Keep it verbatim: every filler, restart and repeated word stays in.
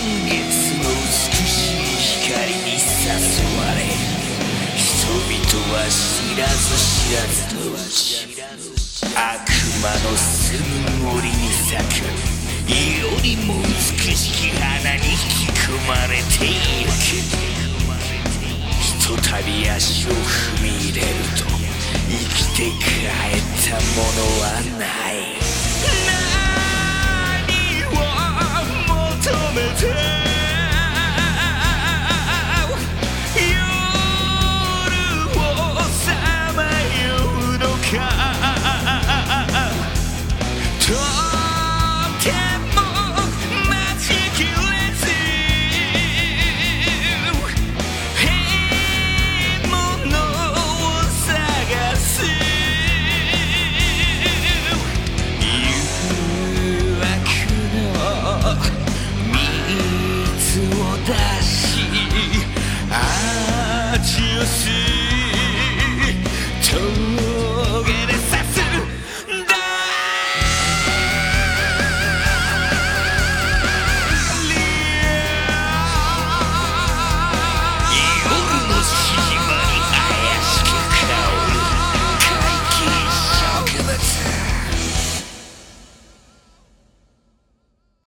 月の美しい光に誘われ、人々は知らず知らずのうち悪魔の住む森に咲くよりも美しき花に引き込まれていく。ひとたび足を踏み入れると生きて帰ったものはない。